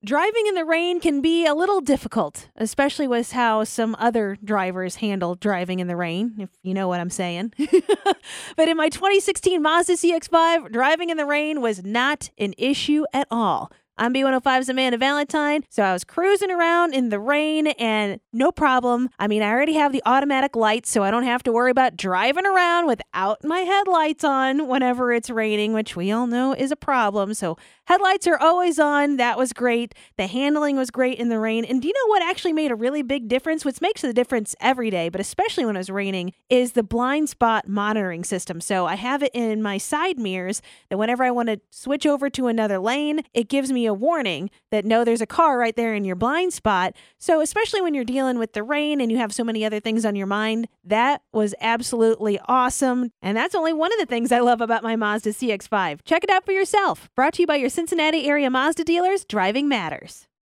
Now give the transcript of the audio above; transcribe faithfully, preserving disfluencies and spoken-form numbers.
Driving in the rain can be a little difficult, especially with how some other drivers handle driving in the rain, if you know what I'm saying. But in my twenty sixteen Mazda C X five, driving in the rain was not an issue at all. I'm B one oh five's Amanda Valentine, so I was cruising around in the rain and no problem. I mean, I already have the automatic lights, so I don't have to worry about driving around without my headlights on whenever it's raining, which we all know is a problem. So headlights are always on. That was great. The handling was great in the rain. And do you know what actually made a really big difference? Which makes the difference every day, but especially when it was raining, is the blind spot monitoring system. So I have it in my side mirrors that whenever I want to switch over to another lane, it gives me a warning that no, there's a car right there in your blind spot. So especially when you're dealing with the rain and you have so many other things on your mind, that was absolutely awesome. And that's only one of the things I love about my Mazda C X five. Check it out for yourself. Brought to you by your Cincinnati area Mazda dealers. Driving matters.